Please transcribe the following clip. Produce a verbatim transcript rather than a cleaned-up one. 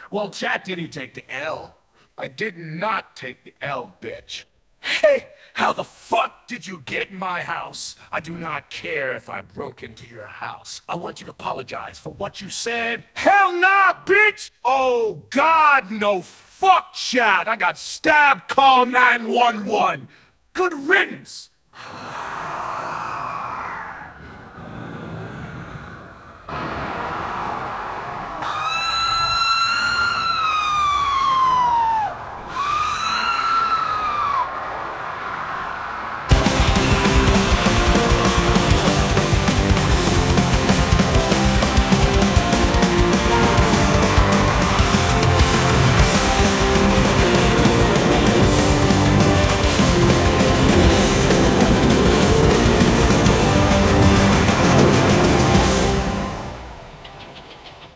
Well, Chad, did he take the L? I did not take the L, bitch. Hey, how the fuck did you get in my house? I do not care if I broke into your house. I want you to apologize for what you said. Hell nah, bitch! Oh, God, no. Fuck Chad. I got stabbed. Call nine one one. Good riddance.